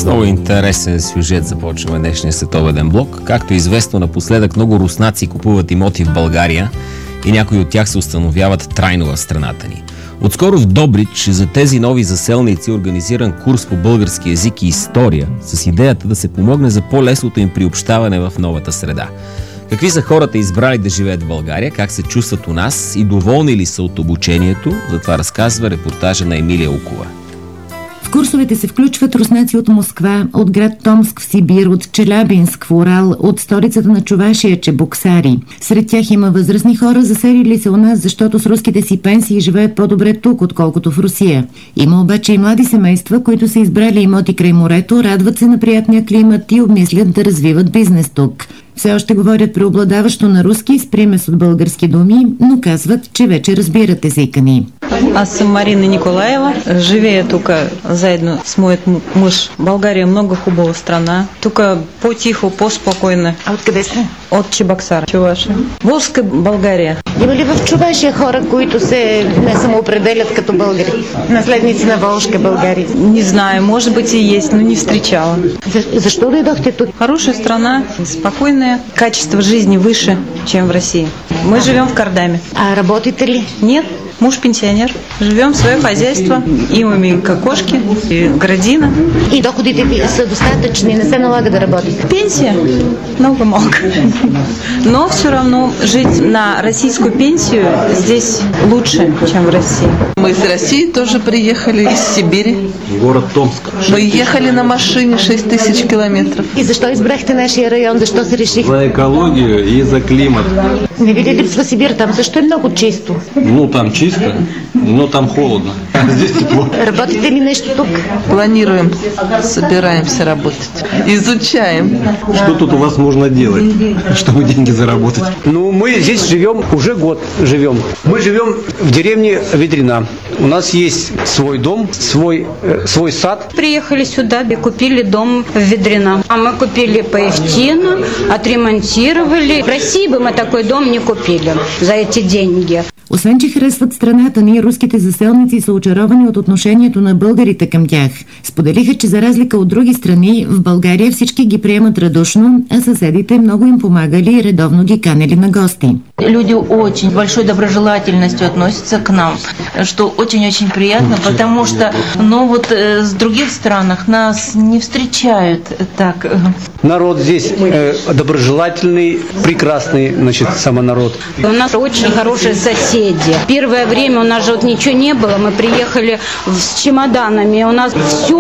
С много интересен сюжет започваме днешния следобеден блок. Както е известно, напоследък много руснаци купуват имоти в България и някои от тях се установяват трайно в страната ни. Отскоро в Добрич за тези нови заселници е организиран курс по български език и история с идеята да се помогне за по-лесното им приобщаване в новата среда. Какви са хората избрали да живеят в България, как се чувстват у нас и доволни ли са от обучението, за това разказва репортажа на Емилия Укова. В курсовете се включват руснаци от Москва, от град Томск в Сибир, от Челябинск в Урал, от столицата на Чувашия, Чебоксари. Сред тях има възрастни хора, заселили се у нас, защото с руските си пенсии живеят по-добре тук, отколкото в Русия. Има обаче и млади семейства, които са избрали имоти край морето, радват се на приятния климат и обмислят да развиват бизнес тук. Все още говорят преобладаващо на руски с примес от български думи, но казват, че вече разбират езика ни. Аз съм Марина Николаева, живея тук заедно с моят мъж. България много хубава страна. Тук по-тихо, по-спокойно. А откъде сте? От Чебоксар, Чувашия. Волжска България. Има ли в Чувашия хора, които се не самоопределят като българи? Наследници на Волжска България? Не знаю, может быть и есть, но не встречала. Защо дойдохте тук? Хорошая страна, спокойная, качество жизни выше, чем в России. Мы живем в Кардаме. А работите ли? Нет. Муж пенсионер. Живем в свое хозяйство. Имаме кокошки, и градина. И доходите ви са достатъчни, не се налага да работите? Пенсия? Много малко. Но все равно жить на российскую пенсию здесь лучше, чем в России. Мы из России тоже приехали, из Сибири. Город Томск. Мы ехали на машине 6000 километров. И защо избрахте нашия район? Защо се решихте? За екологию и за климат. Не ви ли липсва Сибир? Там също е много чисто. Ну, там чисто, но там холодно. Здесь тепло. Работите ли нещо тук? Планируем, собираемся работать. Изучаем. Что тут у вас можно делать, чтобы деньги заработать? Ну, мы здесь живем, уже год живем. Мы живем в деревне Ведрина. У нас есть свой дом, свой сад. Приехали сюда и купили дом в Ведрина. А мы купили по Евтину, отремонтировали. В России бы мы такой дом не купили за эти деньги. Освен, че харесват страната ни, руските заселници са очаровани от отношението на българите към тях. Споделиха, че за разлика от други страни, в България всички ги приемат радушно, а съседите много им помагали и редовно ги канели на гости. Люди очень большой доброжелательностью относятся к нам, что очень-очень приятно, потому что, с других странах нас не встречают так. Народ здесь доброжелательный, прекрасный, сам народ. У нас очень хорошие соседи. Первое время у нас же ничего не было, мы приехали с чемоданами, у нас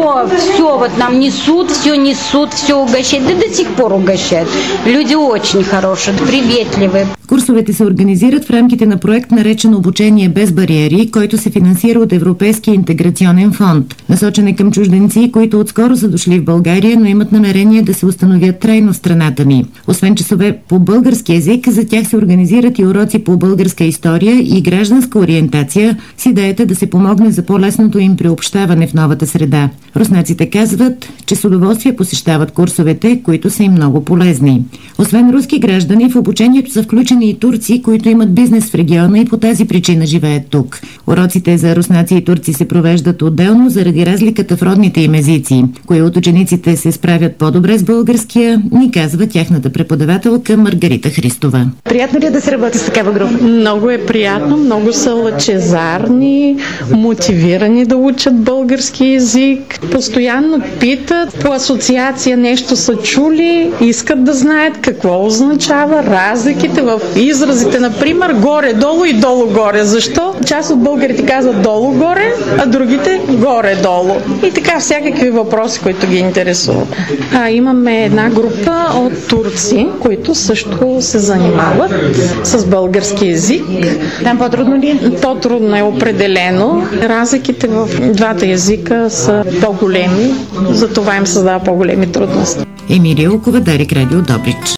все нам несут, все угощают, да до сих пор угощают. Люди очень хорошие, приветливые. Курсовете се организират в рамките на проект, наречен "Обучение без бариери", който се финансира от Европейския интеграционен фонд. Насочен е към чужденци, които отскоро са дошли в България, но имат намерение да се установят трайно в страната ни. Освен часове по български език, за тях се организират и уроци по българска история и гражданска ориентация с идеята да се помогне за по-лесното им приобщаване в новата среда. Руснаците казват, че с удоволствие посещават курсовете, които са им много полезни. Освен руски граждани, в обучението са включени и турци, които имат бизнес в региона и по тази причина живеят тук. Уроците за руснаци и турци се провеждат отделно заради разликата в родните им езици. Кои от учениците се справят по-добре с българския, ни казва тяхната преподавателка Маргарита Христова. Приятно ли е да се работи с такава група? Много е приятно, много са лъчезарни, мотивирани да учат български език. Постоянно питат, по асоциация нещо са чули, искат да знаят какво означава, разликите в изразите, например, горе-долу и долу-горе. Защо? Част от българите казват долу-горе, а другите горе-долу. И така всякакви въпроси, които ги интересуват. Имаме една група от турци, които също се занимават с български език. Там по-трудно ли е? По-трудно е определено. Разликите в двата езика са по-големи, затова им създава по-големи трудности. Емилия Укова, Дарик Радио, Добрич.